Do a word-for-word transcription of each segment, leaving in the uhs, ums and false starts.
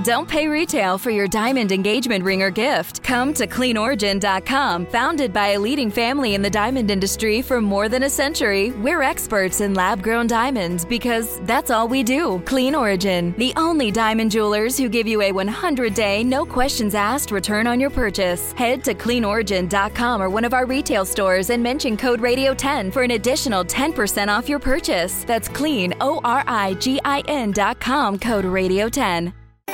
Don't pay retail for your diamond engagement ring or gift. Come to clean origin dot com. Founded by a leading family in the diamond industry for more than a century, we're experts in lab-grown diamonds because that's all we do. Clean Origin, the only diamond jewelers who give you a one hundred day, no questions asked return on your purchase. Head to clean origin dot com or one of our retail stores and mention code radio ten for an additional ten percent off your purchase. That's clean, O R I G I N dot com, code radio ten.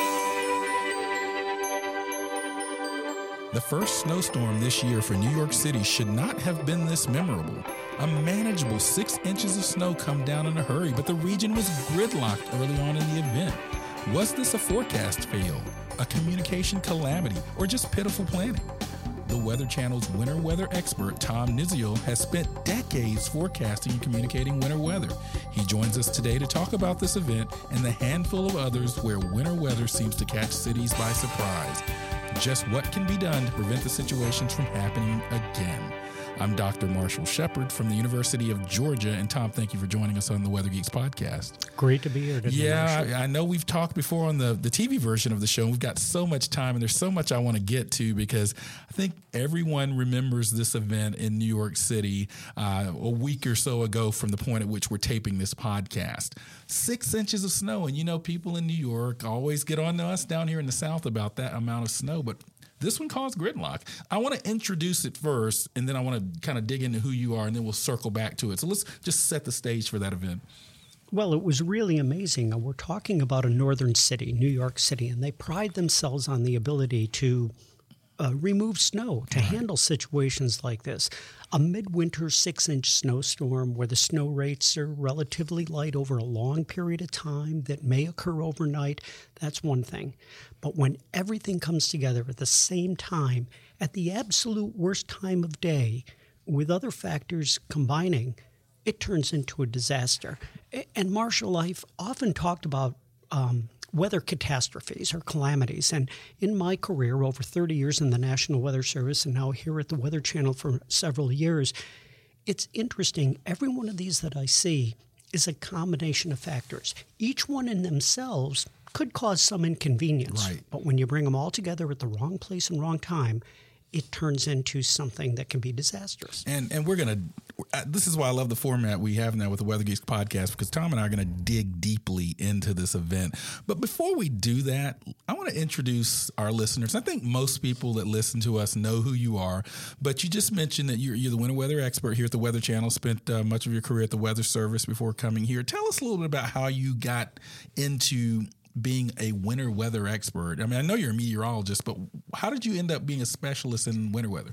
The first snowstorm this year for New York City should not have been this memorable. A manageable six inches of snow come down in a hurry, but the region was gridlocked early on in the event. Was this a forecast fail, a communication calamity, or just pitiful planning? The Weather Channel's winter weather expert, Tom Nizio, has spent decades forecasting and communicating winter weather. He joins us today to talk about this event and the handful of others where winter weather seems to catch cities by surprise. Just what can be done to prevent the situations from happening again? I'm Doctor Marshall Shepard from the University of Georgia. And Tom, thank you for joining us on the Weather Geeks podcast. Great to be here today. Yeah, I, I know we've talked before on the, the T V version of the show. We've got so much time and there's so much I want to get to because I think everyone remembers this event in New York City uh, a week or so ago from the point at which we're taping this podcast. Six inches of snow. And, you know, people in New York always get on to us down here in the South about that amount of snow. But this one caused gridlock. I want to introduce it first, and then I want to kind of dig into who you are, and then we'll circle back to it. So let's just set the stage for that event. Well, it was really amazing. We're talking about a northern city, New York City, and they pride themselves on the ability to uh, remove snow, to right. handle situations like this. A midwinter six-inch snowstorm where the snow rates are relatively light over a long period of time that may occur overnight, that's one thing. But when everything comes together at the same time, at the absolute worst time of day, with other factors combining, it turns into a disaster. And Marshall, I've often talked about um, weather catastrophes or calamities. And in my career, over thirty years in the National Weather Service and now here at the Weather Channel for several years, it's interesting. Every one of these that I see is a combination of factors. Each one in themselves could cause some inconvenience. Right. But when you bring them all together at the wrong place and wrong time, it turns into something that can be disastrous. And and we're going to, this is why I love the format we have now with the Weather Geeks podcast, because Tom and I are going to dig deeply into this event. But before we do that, I want to introduce our listeners. I think most people that listen to us know who you are, but you just mentioned that you're, you're the winter weather expert here at the Weather Channel, spent uh, much of your career at the Weather Service before coming here. Tell us a little bit about how you got into being a winter weather expert. I mean, I know you're a meteorologist, but how did you end up being a specialist in winter weather?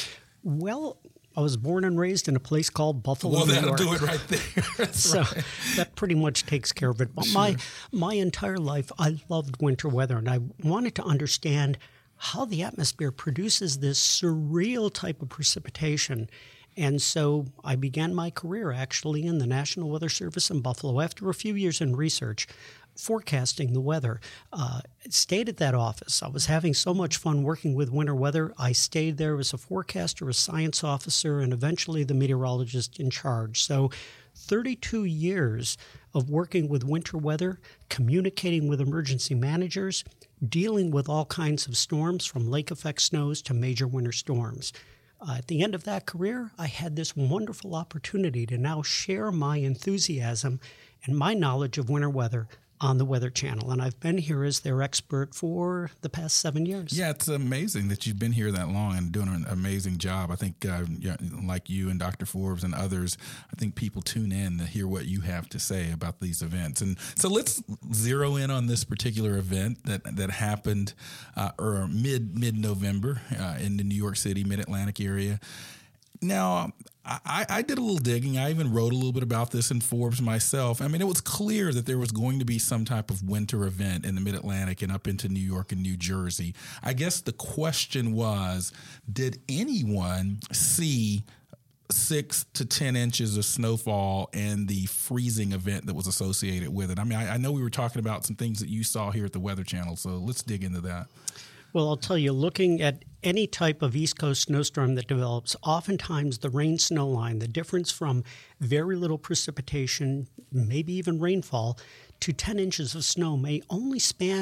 Well, I was born and raised in a place called Buffalo, well, New that'll York. do it right there. so right. that pretty much takes care of it. But sure. my my entire life, I loved winter weather, and I wanted to understand how the atmosphere produces this surreal type of precipitation. And so I began my career actually in the National Weather Service in Buffalo after a few years in research, forecasting the weather. Uh, stayed at that office. I was having so much fun working with winter weather. I stayed there as a forecaster, a science officer, and eventually the meteorologist in charge. So thirty-two years of working with winter weather, communicating with emergency managers, dealing with all kinds of storms from lake effect snows to major winter storms. Uh, at the end of that career, I had this wonderful opportunity to now share my enthusiasm and my knowledge of winter weather on the Weather Channel. And I've been here as their expert for the past seven years. Yeah, it's amazing that you've been here that long and doing an amazing job. I think uh, like you and Doctor Forbes and others, I think people tune in to hear what you have to say about these events. And so let's zero in on this particular event that that happened uh, or mid, mid-November uh, in the New York City, mid-Atlantic area. Now, I, I did a little digging. I even wrote a little bit about this in Forbes myself. I mean, it was clear that there was going to be some type of winter event in the Mid-Atlantic and up into New York and New Jersey. I guess the question was, did anyone see six to ten inches of snowfall and the freezing event that was associated with it? I mean, I, I know we were talking about some things that you saw here at the Weather Channel, so let's dig into that. Well, I'll tell you, looking at any type of East Coast snowstorm that develops, oftentimes the rain-snow line, the difference from very little precipitation, maybe even rainfall, to ten inches of snow may only span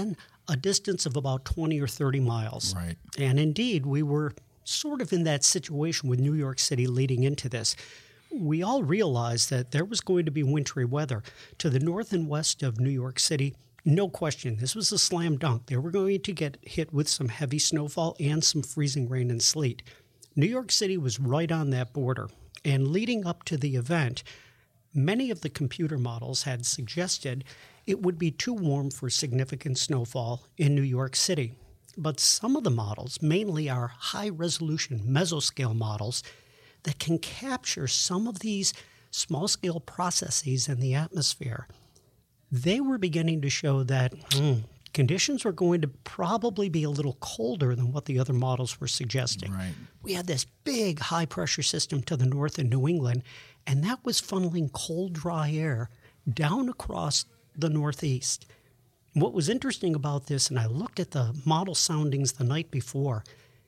a distance of about twenty or thirty miles. Right. And indeed, we were sort of in that situation with New York City leading into this. We all realized that there was going to be wintry weather. To the north and west of New York City, no question, this was a slam dunk. They were going to get hit with some heavy snowfall and some freezing rain and sleet. New York City was right on that border. And leading up to the event, many of the computer models had suggested it would be too warm for significant snowfall in New York City. But some of the models, mainly our high-resolution mesoscale models, that can capture some of these small-scale processes in the atmosphere, they were beginning to show that hmm, conditions were going to probably be a little colder than what the other models were suggesting. Right. We had this big high-pressure system to the north in New England, and that was funneling cold, dry air down across the Northeast. What was interesting about this, and I looked at the model soundings the night before,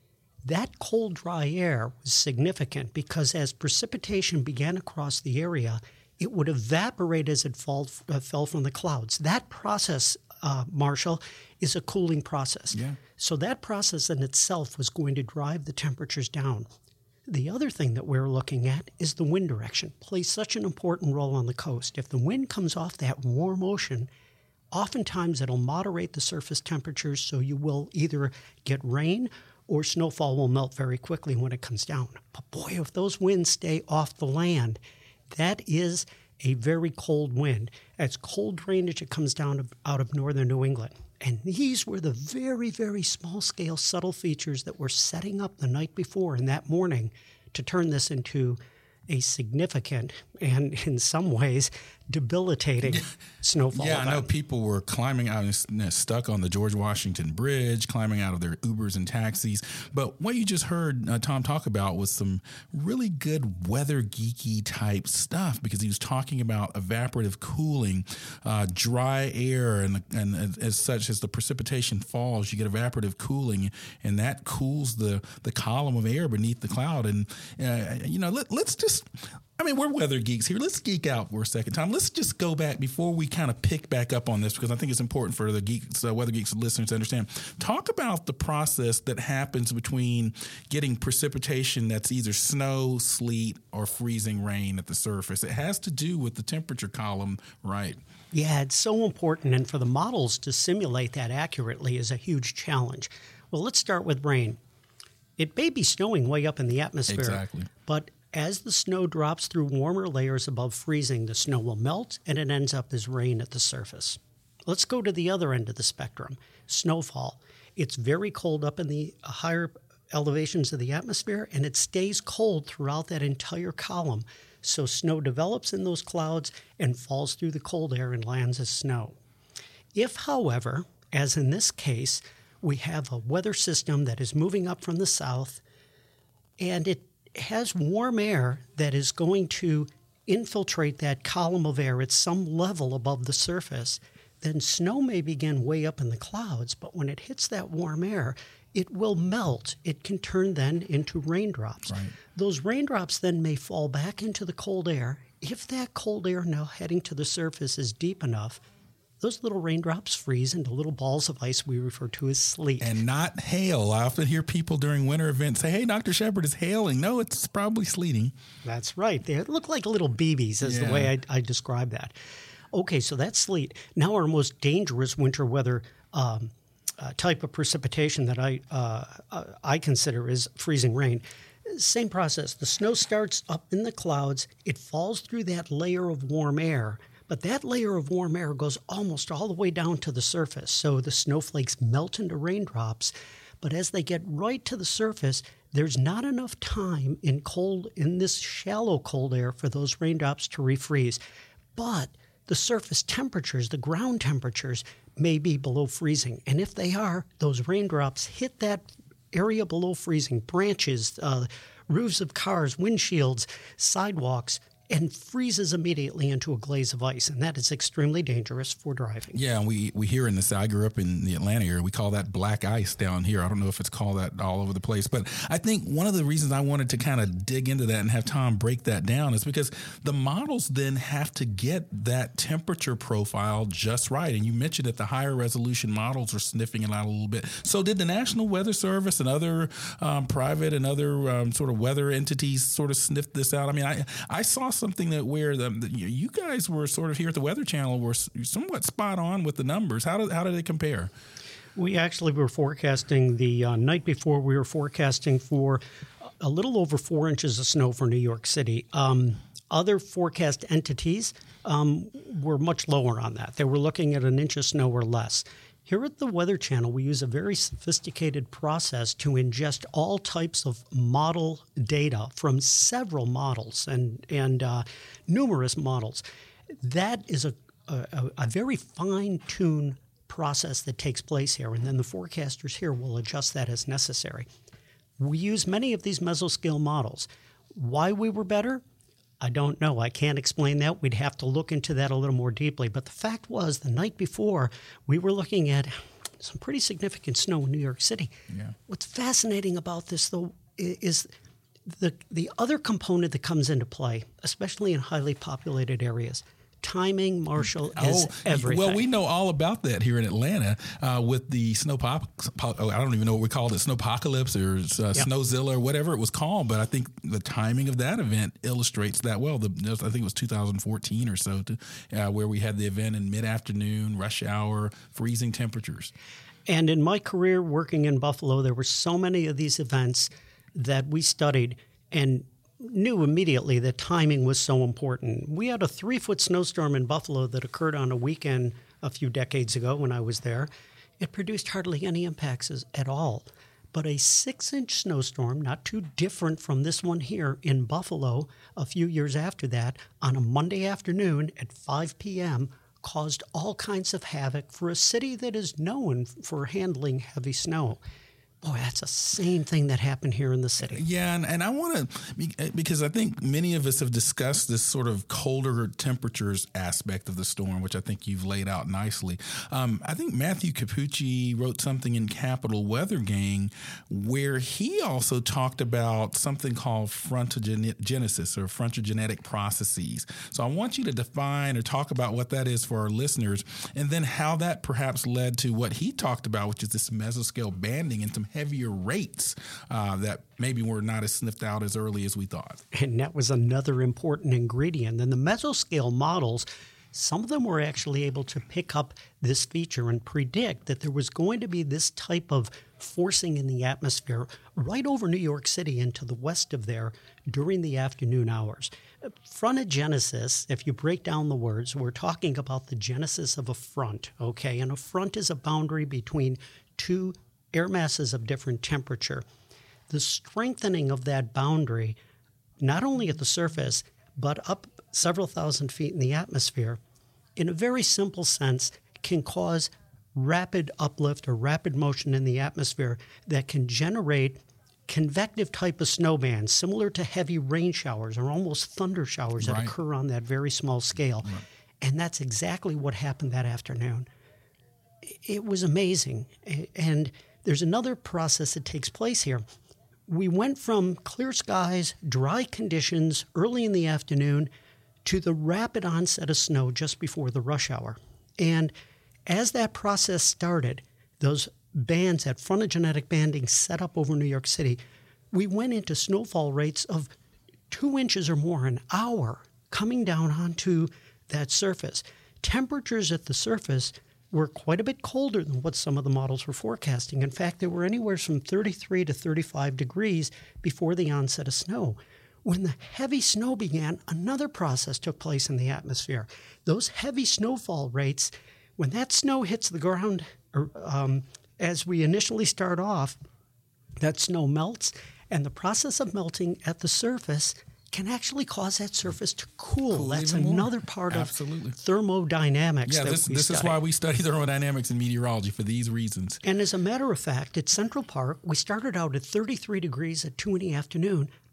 that cold, dry air was significant because as precipitation began across the area, it would evaporate as it fall, uh, fell from the clouds. That process, uh, Marshall, is a cooling process. Yeah. So that process in itself was going to drive the temperatures down. The other thing that we're looking at is the wind direction. Plays such an important role on the coast. If the wind comes off that warm ocean, oftentimes it'll moderate the surface temperatures, so you will either get rain or snowfall will melt very quickly when it comes down. But boy, if those winds stay off the land, that is a very cold wind. It's cold drainage that comes down of, out of northern New England. And these were the very, very small-scale subtle features that were setting up the night before and that morning to turn this into a significant and, in some ways, debilitating snowfall Yeah, event. I know people were climbing out and stuck on the George Washington Bridge, climbing out of their Ubers and taxis. But what you just heard uh, Tom talk about was some really good weather geeky type stuff, because he was talking about evaporative cooling, uh, dry air, and, and as such as the precipitation falls, you get evaporative cooling, and that cools the, the column of air beneath the cloud. And, uh, you know, let, let's just... I mean, we're weather geeks here. Let's geek out for a second, Tom. Let's just go back before we kind of pick back up on this, because I think it's important for the geeks, uh, weather geeks listeners to understand. Talk about the process that happens between getting precipitation that's either snow, sleet, or freezing rain at the surface. It has to do with the temperature column, right? Yeah, it's so important, and for the models to simulate that accurately is a huge challenge. Well, let's start with rain. It may be snowing way up in the atmosphere, Exactly. but as the snow drops through warmer layers above freezing, the snow will melt and it ends up as rain at the surface. Let's go to the other end of the spectrum, snowfall. It's very cold up in the higher elevations of the atmosphere, and it stays cold throughout that entire column. So snow develops in those clouds and falls through the cold air and lands as snow. If, however, as in this case, we have a weather system that is moving up from the south, and it has warm air that is going to infiltrate that column of air at some level above the surface, then snow may begin way up in the clouds, but when it hits that warm air, it will melt. It can turn then into raindrops. Right. Those raindrops then may fall back into the cold air. If that cold air now heading to the surface is deep enough, those little raindrops freeze into little balls of ice we refer to as sleet. And not hail. I often hear people during winter events say, hey, Doctor Shepard, it's hailing. No, it's probably sleeting. That's right. They look like little B Bs is Yeah. the way I, I describe that. Okay, so that's sleet. Now our most dangerous winter weather um, uh, type of precipitation that I, uh, uh, I consider is freezing rain. Same process. The snow starts up in the clouds. It falls through that layer of warm air. But that layer of warm air goes almost all the way down to the surface, so the snowflakes melt into raindrops. But as they get right to the surface, there's not enough time in cold in this shallow cold air for those raindrops to refreeze. But the surface temperatures, the ground temperatures, may be below freezing. And if they are, those raindrops hit that area below freezing, branches, uh, roofs of cars, windshields, sidewalks, and freezes immediately into a glaze of ice, and that is extremely dangerous for driving. Yeah, and we, we hear in the I grew up in the Atlanta area, we call that black ice down here. I don't know if it's called that all over the place, but I think one of the reasons I wanted to kind of dig into that and have Tom break that down is because the models then have to get that temperature profile just right. And you mentioned that the higher resolution models are sniffing it out a little bit. So did the National Weather Service and other um, private and other um, sort of weather entities sort of sniff this out? I mean, I, I saw something that where the, the, you guys were sort of here at the Weather Channel were somewhat spot on with the numbers. How did how did they compare? We actually were forecasting the uh, night before. We were forecasting for a little over four inches of snow for New York City. Um, other forecast entities um, were much lower on that. They were looking at an inch of snow or less. Here at the Weather Channel, we use a very sophisticated process to ingest all types of model data from several models and, and uh, numerous models. That is a, a, a very fine-tuned process that takes place here, and then the forecasters here will adjust that as necessary. We use many of these mesoscale models. Why we were better? I don't know. I can't explain that. We'd have to look into that a little more deeply. But the fact was, the night before, we were looking at some pretty significant snow in New York City. Yeah. What's fascinating about this, though, is the the other component that comes into play, especially in highly populated areas. Timing, Marshall, is oh, everything. Well, we know all about that here in Atlanta uh, with the snow pop. Oh, I don't even know what we called it, snowpocalypse or uh, yep. Snowzilla or whatever it was called. But I think the timing of that event illustrates that well. The, I think it was two thousand fourteen or so, to, uh, where we had the event in mid-afternoon, rush hour, freezing temperatures. And in my career working in Buffalo, there were so many of these events that we studied and knew immediately that timing was so important. We had a three-foot snowstorm in Buffalo that occurred on a weekend a few decades ago when I was there. It produced hardly any impacts at all. But a six-inch snowstorm, not too different from this one here in Buffalo a few years after that, on a Monday afternoon at five p.m., caused all kinds of havoc for a city that is known for handling heavy snow. Boy, that's the same thing that happened here in the city. Yeah, and, and I want to, because I think many of us have discussed this sort of colder temperatures aspect of the storm, which I think you've laid out nicely. Um, I think Matthew Capucci wrote something in Capital Weather Gang where he also talked about something called frontogenesis or frontogenetic processes. So I want you to define or talk about what that is for our listeners, and then how that perhaps led to what he talked about, which is this mesoscale banding and some heavier rates uh, that maybe were not as sniffed out as early as we thought. And that was another important ingredient. And the mesoscale models, some of them were actually able to pick up this feature and predict that there was going to be this type of forcing in the atmosphere right over New York City and to the west of there during the afternoon hours. Frontogenesis, if you break down the words, we're talking about the genesis of a front, okay? And a front is a boundary between two air masses of different temperature. The strengthening of that boundary, not only at the surface, but up several thousand feet in the atmosphere, in a very simple sense, can cause rapid uplift or rapid motion in the atmosphere that can generate convective type of snow bands, similar to heavy rain showers or almost thunder showers that right. occur on that very small scale. Right. And that's exactly what happened that afternoon. It was amazing. And there's another process that takes place here. We went from clear skies, dry conditions early in the afternoon to the rapid onset of snow just before the rush hour. And as that process started, those bands, that frontogenetic banding set up over New York City, we went into snowfall rates of two inches or more an hour coming down onto that surface. Temperatures at the surface were quite a bit colder than what some of the models were forecasting. In fact, they were anywhere from thirty-three to thirty-five degrees before the onset of snow. When the heavy snow began, another process took place in the atmosphere. Those heavy snowfall rates, when that snow hits the ground, or, um, as we initially start off, that snow melts, and the process of melting at the surface can actually cause that surface to cool. cool That's another part Absolutely. of thermodynamics. Yeah, that this, we this study. is why we study thermodynamics in meteorology, for these reasons. And as a matter of fact, at Central Park, we started out at thirty-three degrees at two in the afternoon.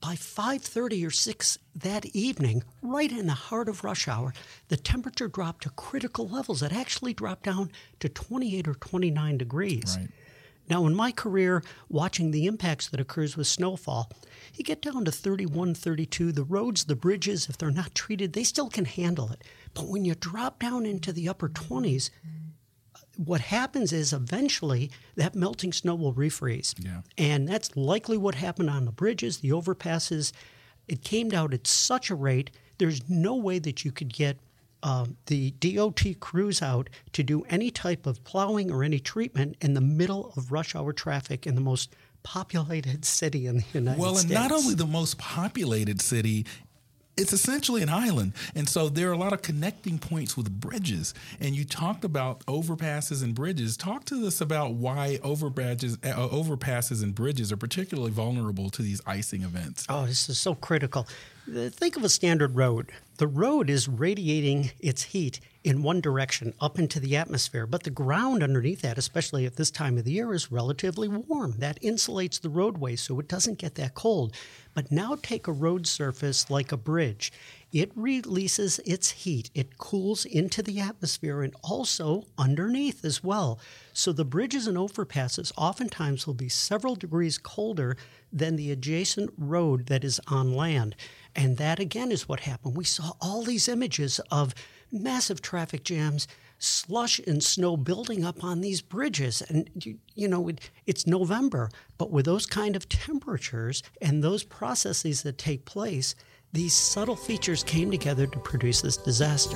by five thirty or six that evening, right in the heart of rush hour, the temperature dropped to critical levels. It actually dropped down to twenty-eight or twenty-nine degrees. Right. Now, in my career, watching the impacts that occurs with snowfall, you get down to thirty-one, thirty-two. The roads, the bridges, if they're not treated, they still can handle it. But when you drop down into the upper twenties, what happens is eventually that melting snow will refreeze. Yeah. And that's likely what happened on the bridges, the overpasses. It came down at such a rate, there's no way that you could get Um, the D O T crews out to do any type of plowing or any treatment in the middle of rush hour traffic in the most populated city in the United well, States. Well, and not only the most populated city, it's essentially an island. And so there are a lot of connecting points with bridges. And you talked about overpasses and bridges. Talk to us about why overpasses, uh, overpasses and bridges are particularly vulnerable to these icing events. Oh, this is so critical. Think of a standard road. The road is radiating its heat in one direction up into the atmosphere, but the ground underneath that, especially at this time of the year, is relatively warm. That insulates the roadway so it doesn't get that cold. But now take a road surface like a bridge. It releases its heat. It cools into the atmosphere and also underneath as well. So the bridges and overpasses oftentimes will be several degrees colder than the adjacent road that is on land. And that, again, is what happened. We saw all these images of massive traffic jams, slush and snow building up on these bridges. And, you, you know, it, it's November, but with those kind of temperatures and those processes that take place, these subtle features came together to produce this disaster.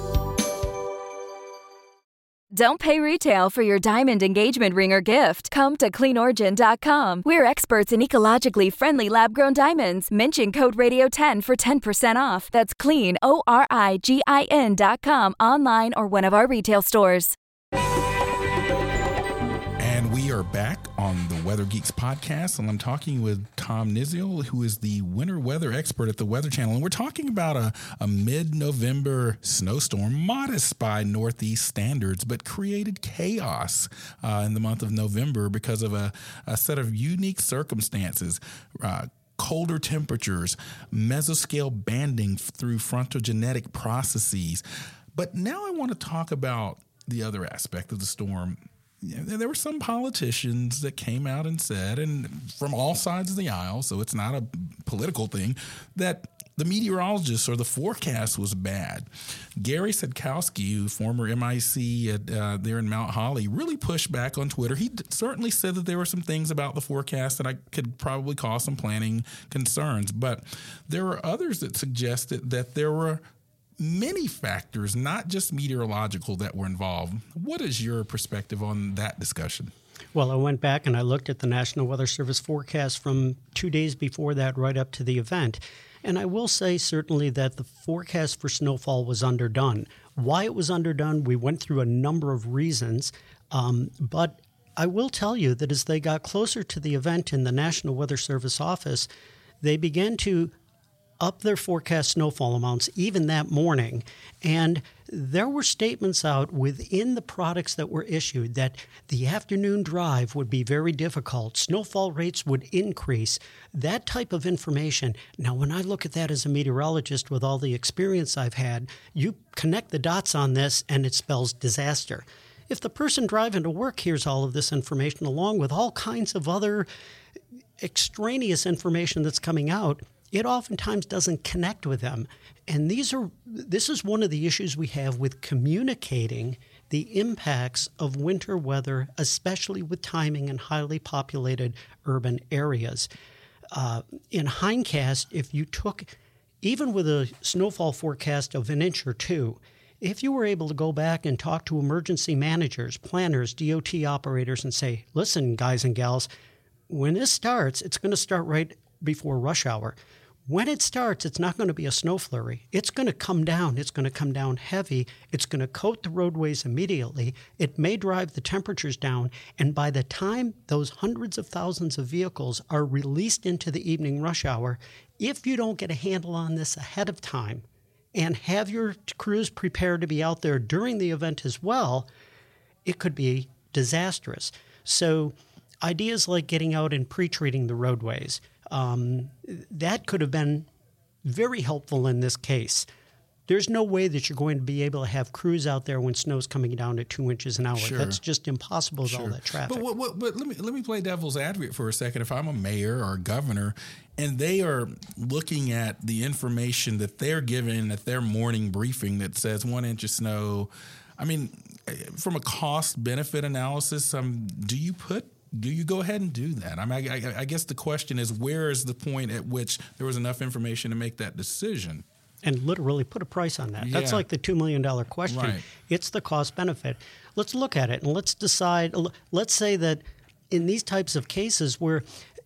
Don't pay retail for your diamond engagement ring or gift. Come to clean origin dot com. We're experts in ecologically friendly lab-grown diamonds. Mention code radio ten for ten percent off. That's clean, O R I G I N dot com, online or one of our retail stores. And we are back on the Weather Geeks podcast, and I'm talking with Tom Niziol, who is the winter weather expert at the Weather Channel. And we're talking about a, a mid-November snowstorm, modest by Northeast standards, but created chaos uh, in the month of November because of a, a set of unique circumstances. Uh, colder temperatures, mesoscale banding through frontogenetic processes. But now I want to talk about the other aspect of the storm. There were some politicians that came out and said, and from all sides of the aisle, so it's not a political thing, that the meteorologists or the forecast was bad. Gary Sadkowski, who former M I C at, uh, there in Mount Holly, really pushed back on Twitter. He d- certainly said that there were some things about the forecast that I could probably cause some planning concerns, but there were others that suggested that there were many factors, not just meteorological, that were involved. What is your perspective on that discussion? Well, I went back and I looked at the National Weather Service forecast from two days before that right up to the event. And I will say certainly that the forecast for snowfall was underdone. Why it was underdone, we went through a number of reasons. Um, but I will tell you that as they got closer to the event in the National Weather Service office, they began to up their forecast snowfall amounts even that morning. And there were statements out within the products that were issued that the afternoon drive would be very difficult. Snowfall rates would increase. That type of information. Now, when I look at that as a meteorologist with all the experience I've had, you connect the dots on this and it spells disaster. If the person driving to work hears all of this information along with all kinds of other extraneous information that's coming out, it oftentimes doesn't connect with them. And these are this is one of the issues we have with communicating the impacts of winter weather, especially with timing in highly populated urban areas. Uh, in Hindcast, if you took, even with a snowfall forecast of an inch or two, if you were able to go back and talk to emergency managers, planners, D O T operators, and say, listen, guys and gals, when this starts, it's going to start right before rush hour. When it starts, it's not going to be a snow flurry. It's going to come down. It's going to come down heavy. It's going to coat the roadways immediately. It may drive the temperatures down. And by the time those hundreds of thousands of vehicles are released into the evening rush hour, if you don't get a handle on this ahead of time and have your crews prepared to be out there during the event as well, it could be disastrous. So ideas like getting out and pre-treating the roadways, Um, that could have been very helpful in this case. There's no way that you're going to be able to have crews out there when snow's coming down at two inches an hour. Sure. That's just impossible with Sure. all that traffic. But, what, what, but let me let me play devil's advocate for a second. If I'm a mayor or a governor, and they are looking at the information that they're given at their morning briefing that says one inch of snow, I mean, from a cost benefit analysis, um, do you put Do you go ahead and do that? I mean, I, I, I guess the question is, where is the point at which there was enough information to make that decision? And literally put a price on that. Yeah. That's like the two million dollars question. Right. It's the cost benefit. Let's look at it and let's decide. Let's say that in these types of cases where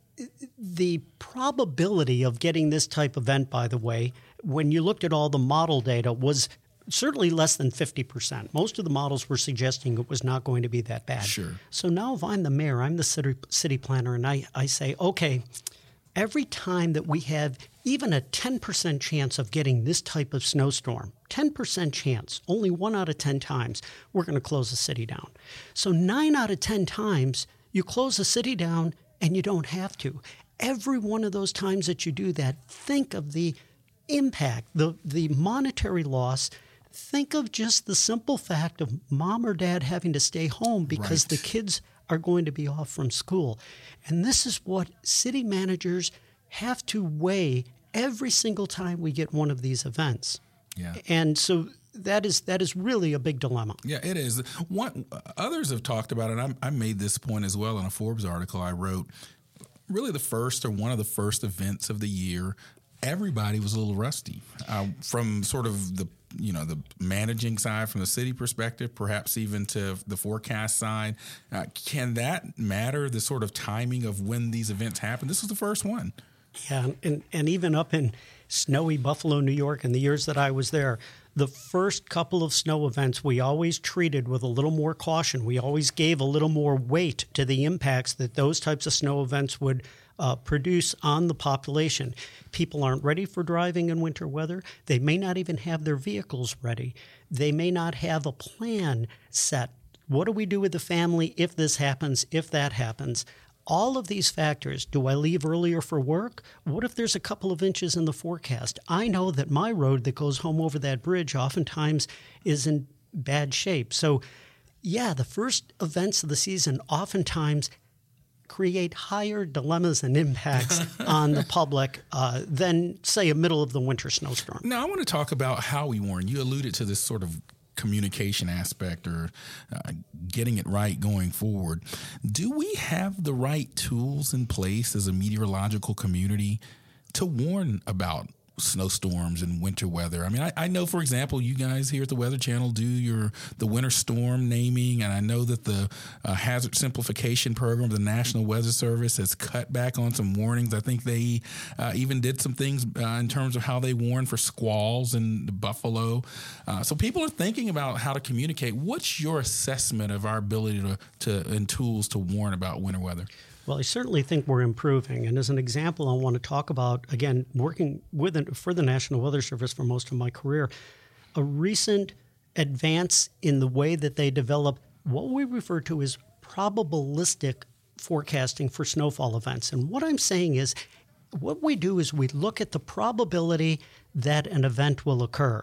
the probability of getting this type of event, by the way, when you looked at all the model data, was certainly less than fifty percent. Most of the models were suggesting it was not going to be that bad. Sure. So now if I'm the mayor, I'm the city, city planner, and I, I say, okay, every time that we have even a ten percent chance of getting this type of snowstorm, ten percent chance, only one out of ten times, we're going to close the city down. So nine out of ten times, you close the city down and you don't have to. Every one of those times that you do that, think of the impact, the, the monetary loss. Think of just the simple fact of mom or dad having to stay home because Right. the kids are going to be off from school. And this is what city managers have to weigh every single time we get one of these events. Yeah. And so that is that is really a big dilemma. Yeah, it is. One, others have talked about it. And I, I made this point as well in a Forbes article I wrote. Really, the first or one of the first events of the year, everybody was a little rusty uh, from sort of the you know the managing side, from the city perspective, perhaps even to the forecast side. Uh, can that matter? The sort of timing of when these events happen. This was the first one. Yeah, and, and even up in snowy Buffalo, New York, in the years that I was there, the first couple of snow events we always treated with a little more caution. We always gave a little more weight to the impacts that those types of snow events would uh, produce on the population. People aren't ready for driving in winter weather. They may not even have their vehicles ready. They may not have a plan set. What do we do with the family if this happens, if that happens? All of these factors. Do I leave earlier for work? What if there's a couple of inches in the forecast? I know that my road that goes home over that bridge oftentimes is in bad shape. So, yeah, the first events of the season oftentimes create higher dilemmas and impacts on the public uh, than, say, a middle of the winter snowstorm. Now, I want to talk about how we warn. You alluded to this sort of communication aspect or uh, getting it right going forward. Do we have the right tools in place as a meteorological community to warn about snowstorms and winter weather? I mean, I, I know, for example, you guys here at the Weather Channel do your the winter storm naming, and I know that the uh, hazard simplification program of the National Weather Service has cut back on some warnings. I think they uh, even did some things uh, in terms of how they warn for squalls in Buffalo. Uh, so people are thinking about how to communicate. What's your assessment of our ability to, to and tools to warn about winter weather? Well, I certainly think we're improving. And as an example, I want to talk about, again, working with and for the National Weather Service for most of my career, a recent advance in the way that they develop what we refer to as probabilistic forecasting for snowfall events. And what I'm saying is, what we do is we look at the probability that an event will occur.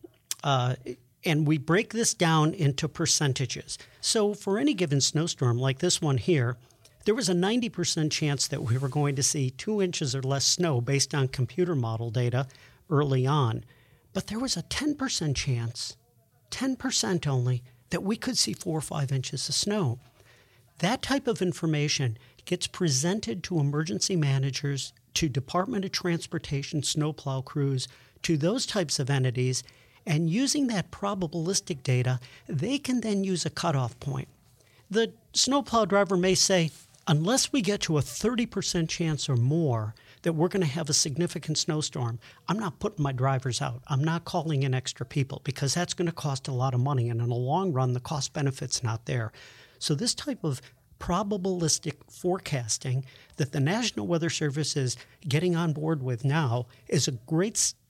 Uh, and we break this down into percentages. So for any given snowstorm like this one here, there was a ninety percent chance that we were going to see two inches or less snow based on computer model data early on. But there was a ten percent chance, ten percent only, that we could see four or five inches of snow. That type of information gets presented to emergency managers, to Department of Transportation snowplow crews, to those types of entities, and using that probabilistic data, they can then use a cutoff point. The snowplow driver may say, unless we get to a thirty percent chance or more that we're going to have a significant snowstorm, I'm not putting my drivers out. I'm not calling in extra people because that's going to cost a lot of money. And in the long run, the cost benefit's not there. So this type of probabilistic forecasting that the National Weather Service is getting on board with now is a great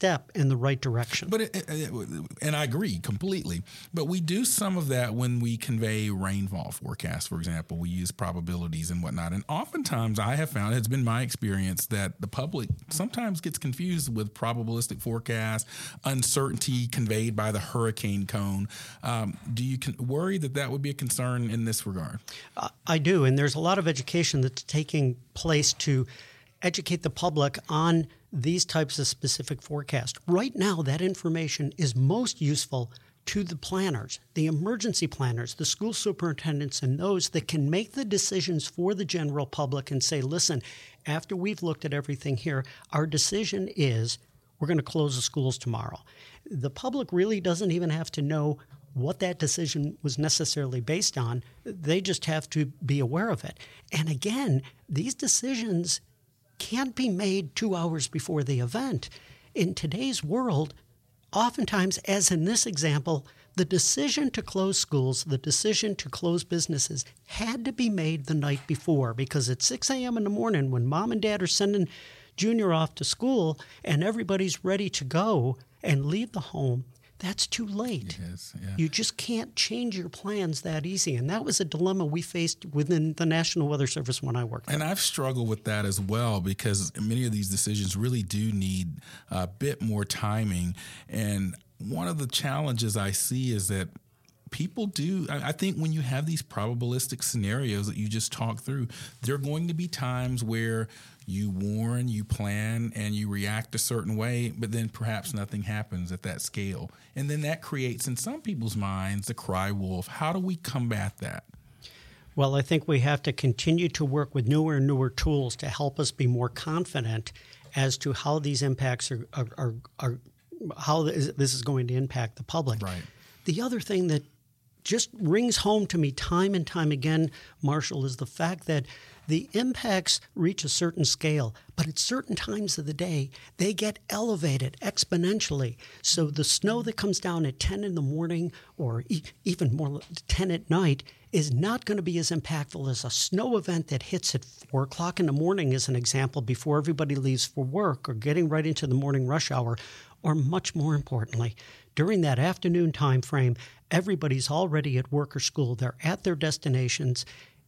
step in the right direction. But it, it, and I agree completely. But we do some of that when we convey rainfall forecasts, for example. We use probabilities and whatnot. And oftentimes I have found, it's been my experience, that the public sometimes gets confused with probabilistic forecasts, uncertainty conveyed by the hurricane cone. Um, do you con- worry that that would be a concern in this regard? Uh, I do. And there's a lot of education that's taking place to educate the public on these types of specific forecasts. Right now, that information is most useful to the planners, the emergency planners, the school superintendents, and those that can make the decisions for the general public and say, listen, after we've looked at everything here, our decision is we're going to close the schools tomorrow. The public really doesn't even have to know what that decision was necessarily based on. They just have to be aware of it. And again, these decisions can't be made two hours before the event. In today's world, oftentimes, as in this example, the decision to close schools, the decision to close businesses had to be made the night before, because at six a.m. in the morning when mom and dad are sending Junior off to school and everybody's ready to go and leave the home, that's too late. Yes, yeah. You just can't change your plans that easy. And that was a dilemma we faced within the National Weather Service when I worked there. And I've struggled with that as well, because many of these decisions really do need a bit more timing. And one of the challenges I see is that people do, I think when you have these probabilistic scenarios that you just talked through, there are going to be times where you warn, you plan, and you react a certain way, but then perhaps nothing happens at that scale. And then that creates in some people's minds the cry wolf. How do we combat that? Well, I think we have to continue to work with newer and newer tools to help us be more confident as to how these impacts are, are, are, are how this is going to impact the public. Right. The other thing that just rings home to me time and time again, Marshall, is the fact that the impacts reach a certain scale, but at certain times of the day, they get elevated exponentially. So the snow that comes down at ten in the morning or e- even more ten at night is not going to be as impactful as a snow event that hits at four o'clock in the morning, as an example, before everybody leaves for work or getting right into the morning rush hour, or much more importantly, during that afternoon time frame, everybody's already at work or school. They're at their destinations,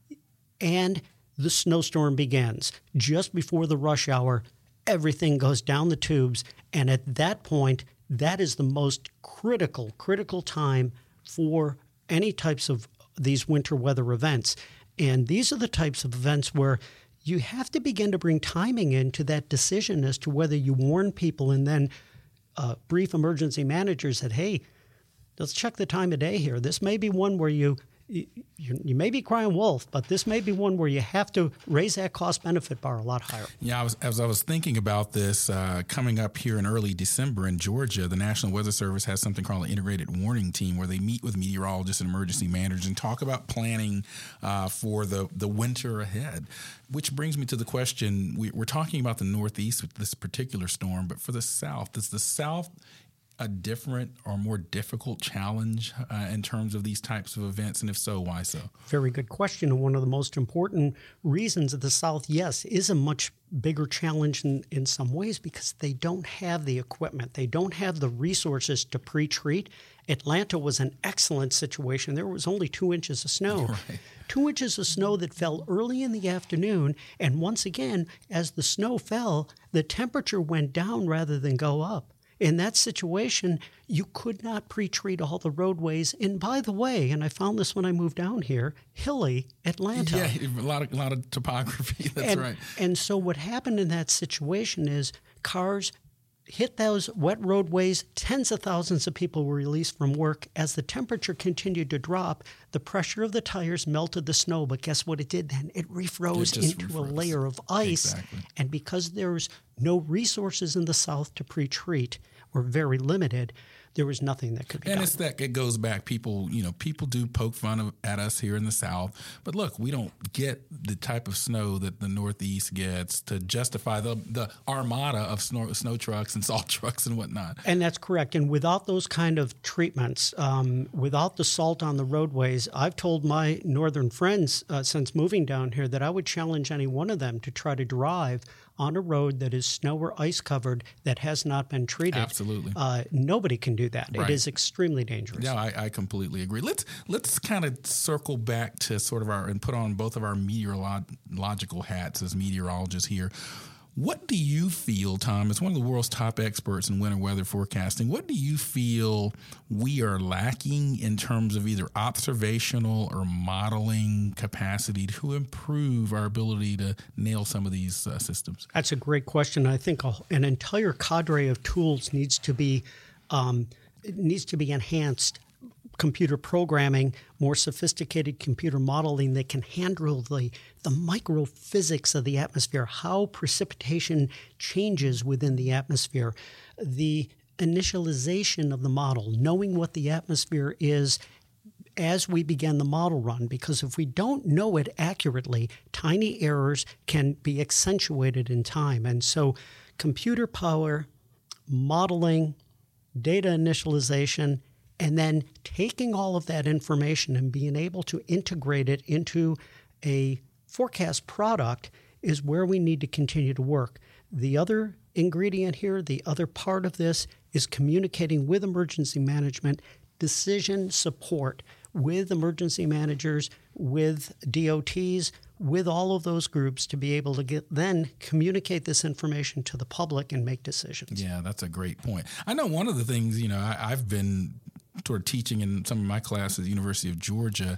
and the snowstorm begins. Just before the rush hour, everything goes down the tubes, and at that point, that is the most critical, critical time for any types of these winter weather events. And these are the types of events where you have to begin to bring timing into that decision as to whether you warn people and then uh, brief emergency managers that, hey, let's check the time of day here. This may be one where you You, you may be crying wolf, but this may be one where you have to raise that cost-benefit bar a lot higher. Yeah, I was, as I was thinking about this, uh, coming up here in early December in Georgia, the National Weather Service has something called an integrated warning team, where they meet with meteorologists and emergency managers and talk about planning uh, for the, the winter ahead. Which brings me to the question, we, we're talking about the Northeast with this particular storm, but for the South, does the South a different or more difficult challenge uh, in terms of these types of events? And if so, why so? Very good question. And one of the most important reasons that the South, yes, is a much bigger challenge in, in some ways, because they don't have the equipment. They don't have the resources to pre-treat. Atlanta was an excellent situation. There was only two inches of snow. Right. Two inches of snow that fell early in the afternoon. And once again, as the snow fell, the temperature went down rather than go up. In that situation, you could not pre-treat all the roadways. And by the way, and I found this when I moved down here, hilly Atlanta. Yeah, a lot of, a lot of topography. That's and, right. And so what happened in that situation is cars hit those wet roadways. Tens of thousands of people were released from work. As the temperature continued to drop, the pressure of the tires melted the snow. But guess what it did then? It refroze it into refroze. a layer of ice. Exactly. And because there's no resources in the South to pre-treat, or very limited, there was nothing that could be and done. And it's that it goes back. People, you know, people do poke fun of, at us here in the South, but look, we don't get the type of snow that the Northeast gets to justify the the armada of snow, snow trucks and salt trucks and whatnot. And that's correct. And without those kind of treatments, um, without the salt on the roadways, I've told my northern friends uh, since moving down here that I would challenge any one of them to try to drive on a road that is snow or ice covered that has not been treated. Absolutely. Uh, nobody can do that. Right. It is extremely dangerous. Yeah, I, I completely agree. Let's let's kind of circle back to sort of our and put on both of our meteorological hats as meteorologists here. What do you feel, Tom, as one of the world's top experts in winter weather forecasting, what do you feel we are lacking in terms of either observational or modeling capacity to improve our ability to nail some of these uh, systems? That's a great question. I think a, an entire cadre of tools needs to be um, needs to be enhanced. Computer programming, more sophisticated computer modeling that can handle the, the microphysics of the atmosphere, how precipitation changes within the atmosphere, the initialization of the model, knowing what the atmosphere is as we begin the model run, because if we don't know it accurately, tiny errors can be accentuated in time. And so computer power, modeling, data initialization, and then taking all of that information and being able to integrate it into a forecast product is where we need to continue to work. The other ingredient here, the other part of this, is communicating with emergency management, decision support with emergency managers, with D O Ts, with all of those groups to be able to get then communicate this information to the public and make decisions. Yeah, that's a great point. I know one of the things, you know, I, I've been sort of teaching in some of my classes at the University of Georgia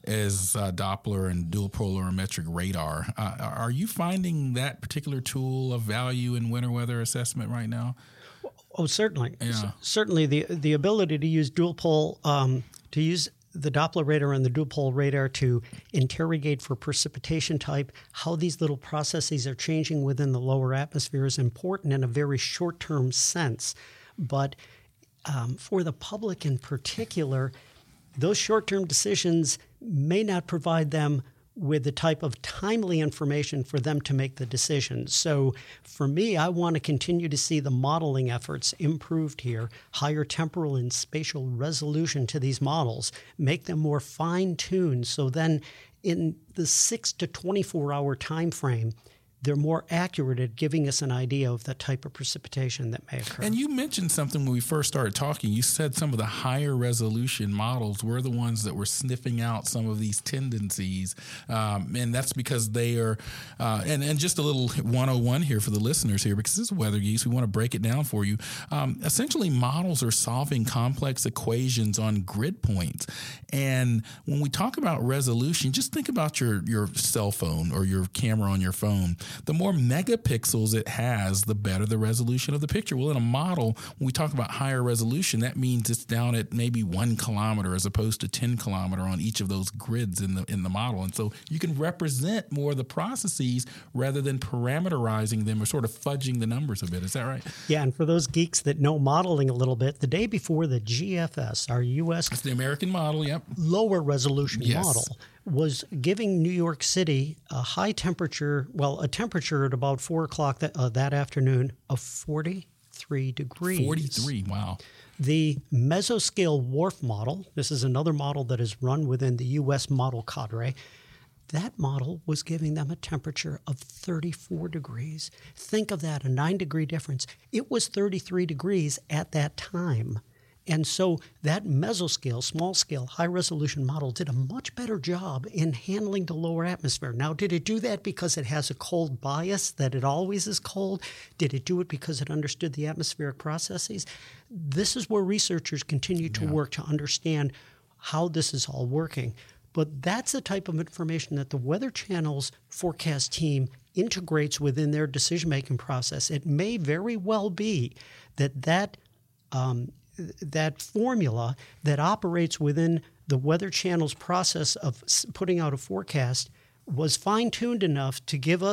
is uh, Doppler and dual polarimetric radar. Uh, are you finding that particular tool of value in winter weather assessment right now? Oh, certainly. Yeah. C- certainly the the ability to use dual pol, um, to use the Doppler radar and the dual pol radar to interrogate for precipitation type, how these little processes are changing within the lower atmosphere is important in a very short-term sense. But Um, for the public in particular, those short-term decisions may not provide them with the type of timely information for them to make the decisions. So for me, I want to continue to see the modeling efforts improved here, higher temporal and spatial resolution to these models, make them more fine-tuned so then in the six to twenty-four hour time frame, they're more accurate at giving us an idea of the type of precipitation that may occur. And you mentioned something when we first started talking. You said some of the higher resolution models were the ones that were sniffing out some of these tendencies. Um, and that's because they are, uh, and, and just a little one oh one here for the listeners here, because this is Weather Geeks. We want to break it down for you. Um, essentially, models are solving complex equations on grid points. And when we talk about resolution, just think about your, your cell phone or your camera on your phone. The more megapixels it has, the better the resolution of the picture. Well, in a model, when we talk about higher resolution, that means it's down at maybe one kilometer as opposed to ten kilometer on each of those grids in the in the model. And so you can represent more of the processes rather than parameterizing them or sort of fudging the numbers a bit. Is that right? Yeah, and for those geeks that know modeling a little bit, the day before the G F S, our U S It's the American model, yep. lower resolution Yes. model, was giving New York City a high temperature, well, a temperature at about four o'clock that, uh, that afternoon of forty-three degrees. forty-three, wow. The mesoscale W R F model, this is another model that is run within the U S model cadre, that model was giving them a temperature of thirty-four degrees. Think of that, a nine degree difference. It was thirty-three degrees at that time. And so that mesoscale, small scale, high resolution model did a much better job in handling the lower atmosphere. Now, did it do that because it has a cold bias, that it always is cold? Did it do it because it understood the atmospheric processes? This is where researchers continue to yeah. work to understand how this is all working. But that's the type of information that the Weather Channel's forecast team integrates within their decision-making process. It may very well be that that um, that formula that operates within the Weather Channel's process of putting out a forecast was fine-tuned enough to give us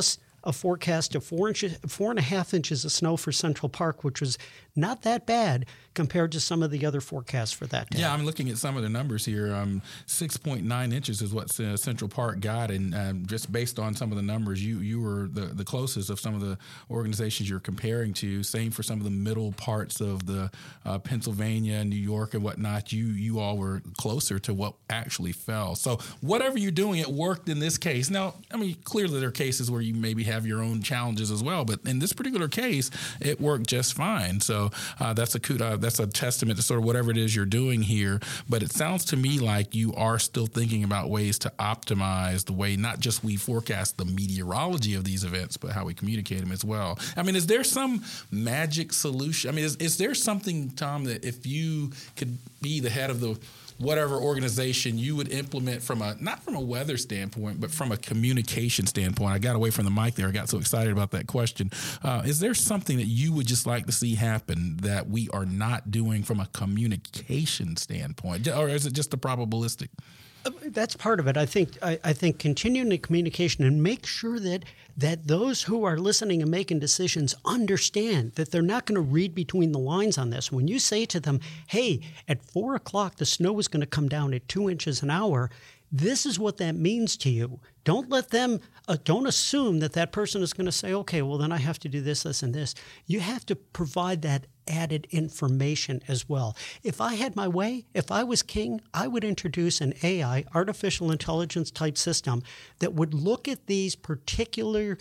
a forecast of four inches, four and a half inches of snow for Central Park, which was not that bad compared to some of the other forecasts for that day. Yeah, I'm looking at some of the numbers here. Um, six point nine inches is what uh, Central Park got, and um, just based on some of the numbers, you you were the, the closest of some of the organizations you're comparing to. Same for some of the middle parts of the uh, Pennsylvania, New York, and whatnot. You you all were closer to what actually fell. So whatever you're doing, it worked in this case. Now, I mean, clearly there are cases where you maybe have your own challenges as well, but in this particular case, it worked just fine. So uh, that's a kudos. That's a testament to sort of whatever it is you're doing here. But it sounds to me like you are still thinking about ways to optimize the way not just we forecast the meteorology of these events, but how we communicate them as well. I mean, is there some magic solution? I mean, is, is there something, Tom, that if you could be the head of the whatever organization you would implement from a, not from a weather standpoint, but from a communication standpoint? I got away from the mic there. I got so excited about that question. Uh, is there something that you would just like to see happen that we are not doing from a communication standpoint? Or is it just a probabilistic? That's part of it. I think I, I think continuing the communication and make sure that that those who are listening and making decisions understand that they're not going to read between the lines on this. When you say to them, hey, at four o'clock, the snow is going to come down at two inches an hour, this is what that means to you. Don't let them, uh, don't assume that that person is going to say, okay, well, then I have to do this, this, and this. You have to provide that added information as well. If I had my way, if I was king, I would introduce an A I, artificial intelligence type system that would look at these particular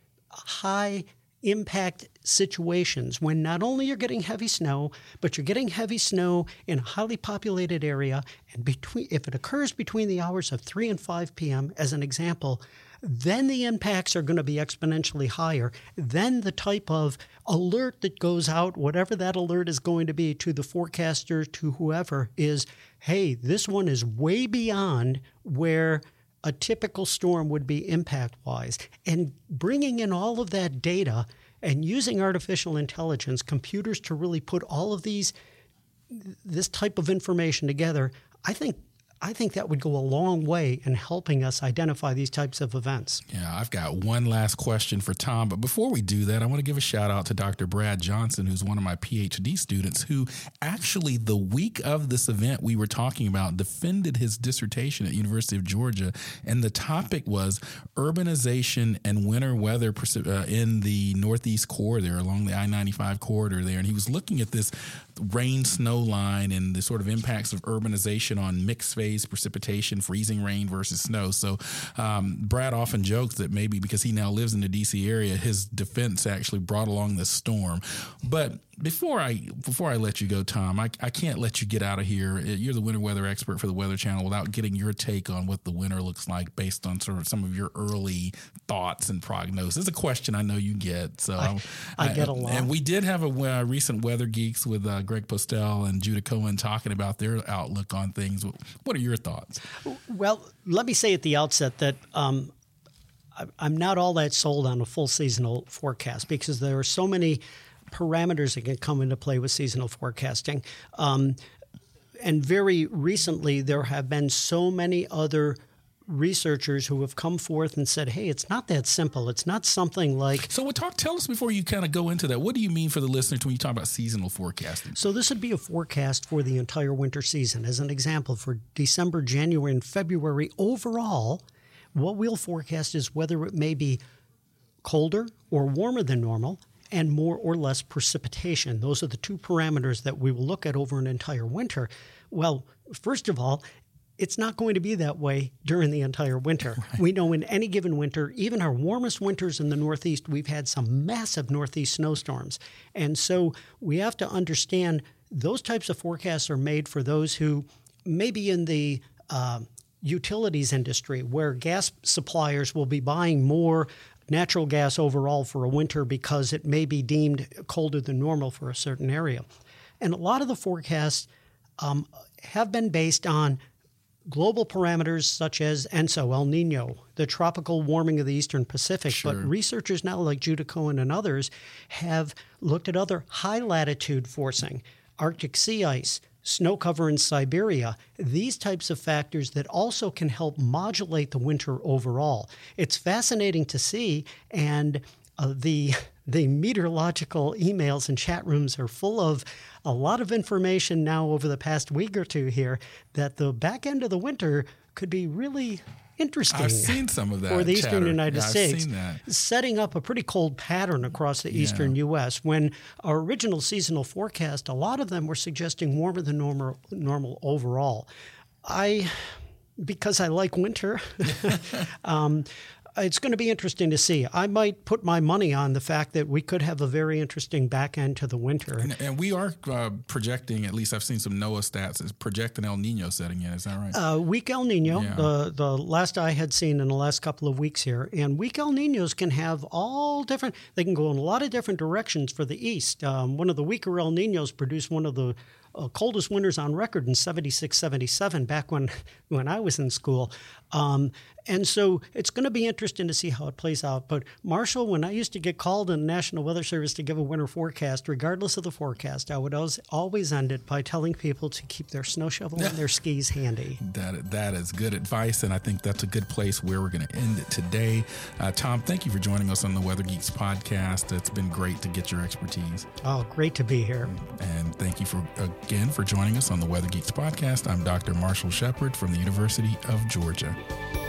high impact situations when not only you're getting heavy snow, but you're getting heavy snow in a highly populated area. And between, if it occurs between the hours of three and five p.m., as an example, then the impacts are going to be exponentially higher. Then the type of alert that goes out, whatever that alert is going to be to the forecaster, to whoever, is, hey, this one is way beyond where a typical storm would be impact-wise. And bringing in all of that data and using artificial intelligence, computers to really put all of these, this type of information together, I think I think that would go a long way in helping us identify these types of events. Yeah, I've got one last question for Tom. But before we do that, I want to give a shout out to Doctor Brad Johnson, who's one of my P H D students, who actually the week of this event we were talking about defended his dissertation at University of Georgia. And the topic was urbanization and winter weather uh, in the Northeast corridor along the I ninety-five corridor there. And he was looking at this rain snow line and the sort of impacts of urbanization on mixed phase precipitation, freezing rain versus snow. So um, Brad often jokes that maybe because he now lives in the D C area, his defense actually brought along this storm. But before I before I let you go, Tom, I, I can't let you get out of here. You're the winter weather expert for the Weather Channel without getting your take on what the winter looks like based on sort of some of your early thoughts and prognosis. It's a question I know you get. So I, I, I get a lot. And we did have a uh, recent Weather Geeks with uh, Greg Postel and Judah Cohen talking about their outlook on things. What are your thoughts? Well, let me say at the outset that um, I'm not all that sold on a full seasonal forecast because there are so many parameters that can come into play with seasonal forecasting. Um, and very recently, there have been so many other researchers who have come forth and said, hey, it's not that simple. It's not something like... So what talk, tell us before you kind of go into that, what do you mean for the listeners when you talk about seasonal forecasting? So this would be a forecast for the entire winter season. As an example, for December, January, and February, overall, what we'll forecast is whether it may be colder or warmer than normal, and more or less precipitation. Those are the two parameters that we will look at over an entire winter. Well, first of all, it's not going to be that way during the entire winter. Right. We know in any given winter, even our warmest winters in the Northeast, we've had some massive Northeast snowstorms. And so we have to understand those types of forecasts are made for those who maybe in the uh, utilities industry where gas suppliers will be buying more natural gas overall for a winter because it may be deemed colder than normal for a certain area. And a lot of the forecasts um, have been based on global parameters such as ENSO, El Nino, the tropical warming of the Eastern Pacific. Sure. But researchers now like Judah Cohen and others have looked at other high latitude forcing, Arctic sea ice, snow cover in Siberia, these types of factors that also can help modulate the winter overall. It's fascinating to see, and uh, the the meteorological emails and chat rooms are full of a lot of information now over the past week or two here that the back end of the winter could be really interesting. I've seen some of that for the chatter. eastern United yeah, I've States, seen that. setting up a pretty cold pattern across the Yeah. eastern U S. When our original seasonal forecast, a lot of them were suggesting warmer than normal, normal overall. I, because I like winter, um, it's going to be interesting to see. I might put my money on the fact that we could have a very interesting back end to the winter. And, and we are uh, projecting, at least I've seen some NOAA stats, is projecting El Nino setting in. Is that right? Uh, weak El Nino, Yeah. the, the last I had seen in the last couple of weeks here. And weak El Ninos can have all different, they can go in a lot of different directions for the east. Um, one of the weaker El Ninos produced one of the uh, coldest winters on record in seventy-six, seventy-seven, back when, when I was in school. Um, and so it's going to be interesting to see how it plays out. But Marshall, when I used to get called in the National Weather Service to give a winter forecast, regardless of the forecast, I would always, always end it by telling people to keep their snow shovel and their skis handy. That That is good advice, and I think that's a good place where we're going to end it today. Uh, Tom, thank you for joining us on the Weather Geeks podcast. It's been great to get your expertise. Oh, great to be here. And thank you for again for joining us on the Weather Geeks podcast. I'm Doctor Marshall Shepard from the University of Georgia.